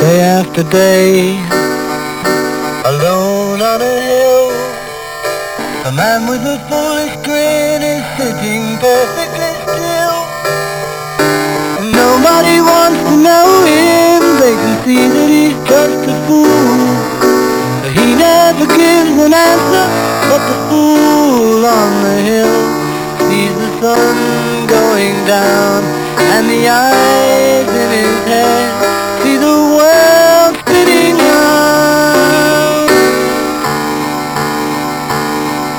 day after day, alone on a hill. A man with a foolish grin is sitting perfectly still. And nobody wants to know him, they can see that he's just a fool. But he never gives an answer, but the fool on the hill sees the sun going down and the eyes in his head